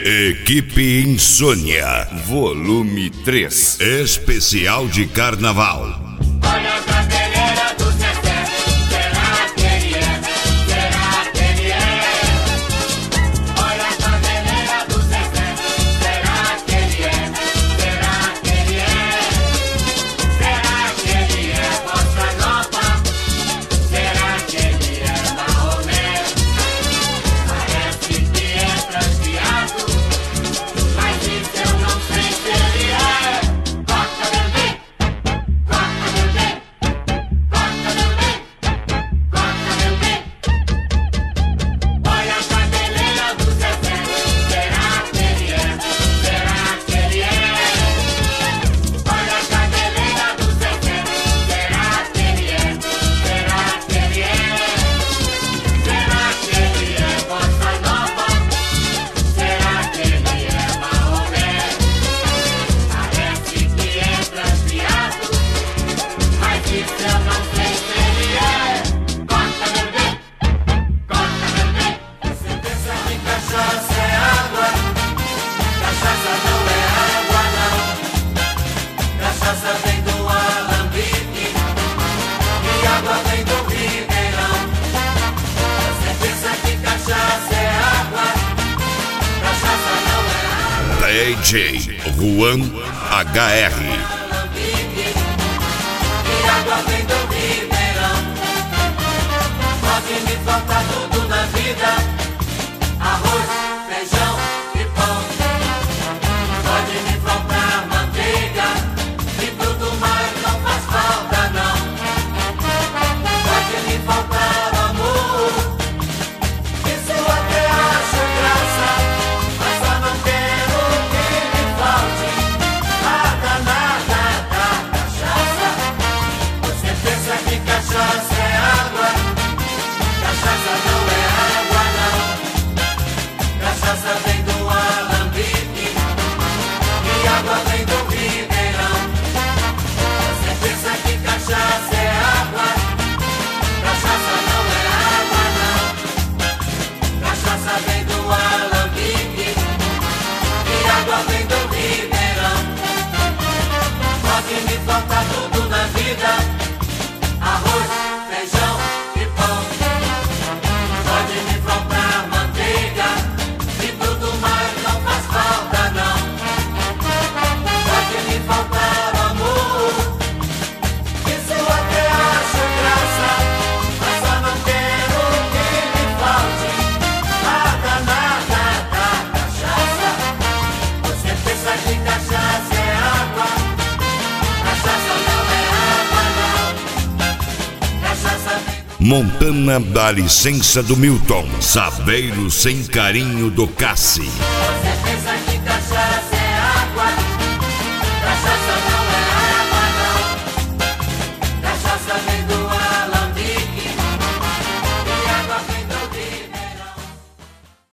Equipe Insônia, volume 3, especial de carnaval. Olha a cabeleira do Zezé, será que ele é? Será que ele é? Olha a cabeleira do Zezé, será que ele é? Será que ele é? Será que ele é bossa nova? Será que ele é Maomé? Parece que é transviado, mas isso eu não sei se ele é. Corta meu bem, corta meu bem, corta meu bem, corta meu bem. Olha a cabeleira do Zezé, será que ele é? Será que ele é? Olha a cabeleira do Zezé, será que ele é? Será que ele é? Será que ele é bossa nova? Será que ele é Maomé? Parece que é transviado, mas isso eu não sei se ele é. Corta meu bem, corta meu bem. Você pensa que cachaça é água? Cachaça não é água, não. Cachaça vem do alambique e água vem do ribeirão. Você pensa que cachaça é água? Cachaça não é água. DJ Juan HR. Alambique e água vem do ribeirão. Pode me faltar tudo na vida: arroz, feijão e pão. Pode me faltar manteiga e tudo mais não faz falta, não. Pode me faltar amor, isso até acho graça, mas só não quero que me falte nada, nada da cachaça. Você pensa que cachaça é água? Cachaça não é água, não. Cachaça vem do alambique e água vem do ribeirão. Você pensa que cachaça é água? Cachaça não é água, não. Cachaça vem do alambique e água vem do ribeirão. Pode me faltar tudo na vida: arroz, feijão e pão. Pode me faltar manteiga e tudo mais não faz falta, não. Pode me faltar amor, isso até acho graça, mas só não quero que me falte nada, nada da cachaça. Você pensa que cachaça é água? Cachaça não é água, não. Cachaça vem do Montana dá licença do Milton. Sabeiro sem carinho do Cassi. Você